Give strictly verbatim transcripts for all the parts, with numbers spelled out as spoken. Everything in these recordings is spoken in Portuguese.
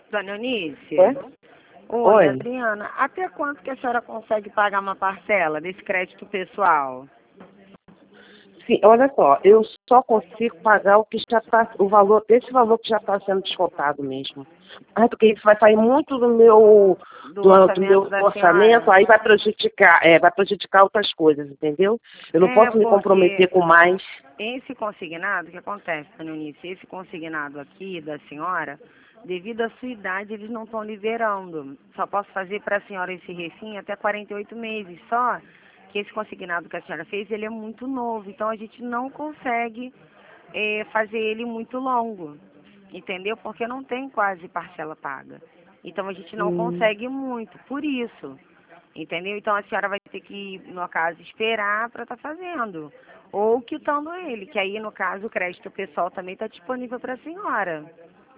Dona Eunice? Oi? Oi, Oi. Adriana. Até quanto que a senhora consegue pagar uma parcela desse crédito pessoal? Sim, olha só, eu só consigo pagar o que já está, o valor, esse valor que já está sendo descontado mesmo. Ah, porque isso vai sair muito do meu, Do do, do meu orçamento da orçamento, senhora? aí vai prejudicar, é, vai prejudicar outras coisas, entendeu? Eu não É, posso me porque comprometer com mais. esse consignado, o que acontece, Dona Eunice? Esse consignado aqui da senhora, devido à sua idade, eles não estão liberando. Só posso fazer para a senhora esse recinho até quarenta e oito meses. Só que esse consignado que a senhora fez, ele é muito novo. Então, a gente não consegue é, fazer ele muito longo. Entendeu? Porque não tem quase parcela paga. Então, a gente não Hum, consegue muito. Por isso. Entendeu? Então, a senhora vai ter que, no caso, esperar para estar fazendo. Ou quitando ele, que aí, no caso, o crédito pessoal também está disponível para a senhora.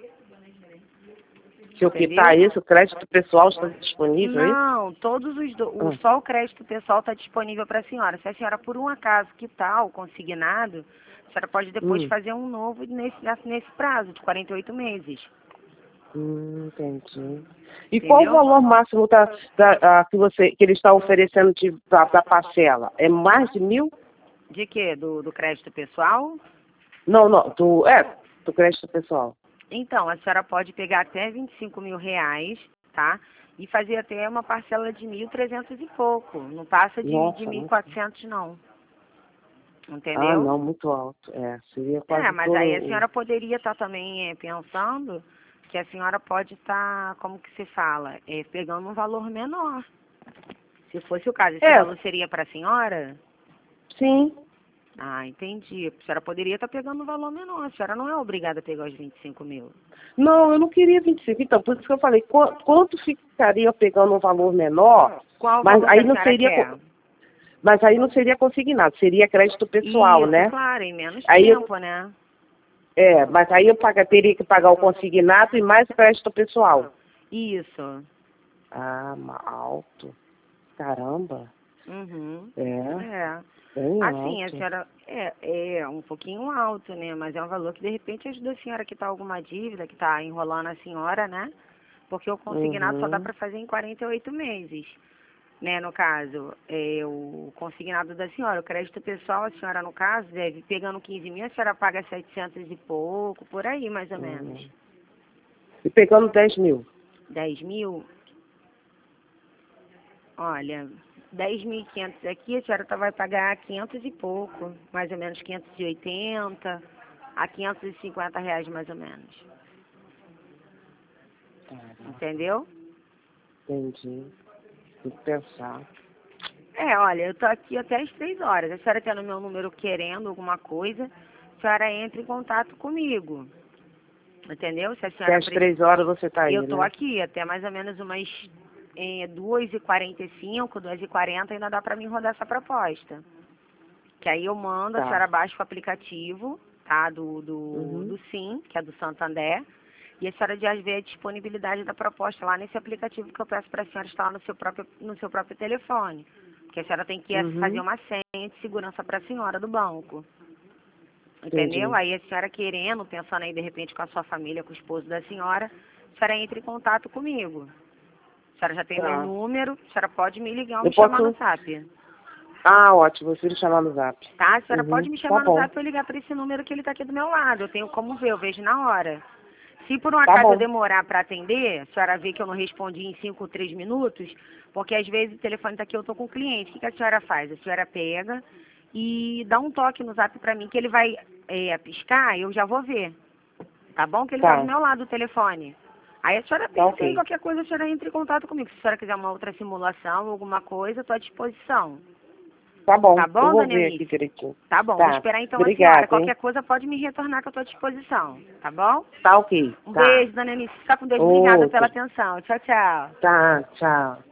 se eu quitar Entendeu? isso, o crédito pessoal está disponível, é isso? Não, todos os do, o, Ah, só o crédito pessoal está disponível para a senhora. Se a senhora, por um acaso, quitar o consignado, a senhora pode depois hum, fazer um novo nesse, nesse prazo de quarenta e oito meses. hum, entendi. E qual o Entendeu? valor máximo da, da, ah, que, você, que ele está oferecendo de, da, da parcela? É mais de mil? De quê? Do, do crédito pessoal? Não, não, do, é, do crédito pessoal. Então, a senhora pode pegar até vinte e cinco mil reais, tá? E fazer até uma parcela de mil e trezentos e pouco. Não passa de, de Nossa, mil e muito. quatrocentos não. Ah, Entendeu? não, muito alto. É, seria É, quase mas todo. aí a o- senhora poderia estar também é, pensando que a senhora pode estar, como que se fala, é, pegando um valor menor. Se fosse o caso, esse É, valor seria para a senhora? sim. Ah, entendi. A senhora poderia estar pegando um valor menor. A senhora não é obrigada a pegar os vinte e cinco mil. Não, eu não queria vinte e cinco. Então, por isso que eu falei, qu- quanto ficaria pegando um valor menor, Qual o mas valor que aí a não senhora seria, quer? co- mas aí não seria consignado, seria crédito pessoal, Isso, né? claro, em menos Aí, eu- tempo, né? é, mas aí eu paga, teria que pagar o consignado e mais o crédito pessoal. Isso. Ah, ma- alto. Caramba. Uhum. É, É. bem Assim, a alto. senhora é, é um pouquinho alto, né? Mas é um valor que de repente ajuda a senhora que está alguma dívida, que está enrolando a senhora, né? Porque o consignado só dá Uhum. para fazer em quarenta e oito meses, né? No caso, é o consignado da senhora, o crédito pessoal, a senhora, no caso, deve, pegando quinze mil, a senhora paga setecentos e pouco, por aí, mais ou menos. Uhum. E pegando dez mil. Dez mil, olha, dez mil e quinhentos aqui, a senhora tá- vai pagar quinhentos e pouco, mais ou menos quinhentos e oitenta a quinhentos e cinquenta reais mais ou menos. Entendeu? Entendi. Tem que pensar. É, olha, eu tô aqui até as três horas. A senhora tendo meu número querendo alguma coisa, a senhora entra em contato comigo. Entendeu? Se a Até senhora às precisar. três horas você tá Eu aí, tô né? aqui até mais ou menos umas é, duas e quarenta e cinco, duas e quarenta ainda dá pra mim rodar essa proposta. Que aí eu mando, a Tá. senhora baixa o aplicativo, tá? Do, do, Uhum. do Sim, que é do Santander. E a senhora já vê a disponibilidade da proposta lá nesse aplicativo que eu peço para a senhora instalar no seu próprio, no seu próprio telefone. Porque a senhora tem que fazer Uhum. uma senha de segurança para a senhora do banco. Entendeu? Entendi. Aí a senhora querendo, pensando aí de repente com a sua família, com o esposo da senhora, a senhora entra em contato comigo. A senhora já tem meu Tá. número, a senhora pode me ligar ou Eu me chamar no posso. zap. Ah, ótimo. Você me chamar no zap. Tá? A senhora Uhum. pode me Tá chamar no bom. zap ou ligar para esse número que ele está aqui do meu lado. Eu tenho como ver, eu vejo na hora. Se por um Tá acaso eu bom. demorar para atender, a senhora vê que eu não respondi em cinco ou três minutos, porque às vezes o telefone está aqui, eu estou com o cliente. O que, que a senhora faz? A senhora pega e dá um toque no zap para mim que ele vai é, piscar, eu já vou ver. Tá bom? Que ele está do Tá. meu lado, o telefone. Aí a senhora Tá pensa em ok. qualquer coisa, a senhora entra em contato comigo. Se a senhora quiser uma outra simulação, alguma coisa, estou à disposição. Tá bom. Tá Eu bom, vou dona ver aqui Eunice? direitinho. Tá bom, vou Tá. esperar então a senhora. Obrigada, hein? Qualquer coisa pode me retornar que eu estou à disposição. Tá bom? Tá ok. Um Tá. beijo, dona Eunice. Fica com Deus. Obrigada pela Outro. atenção. Tchau, tchau. Tá, tchau.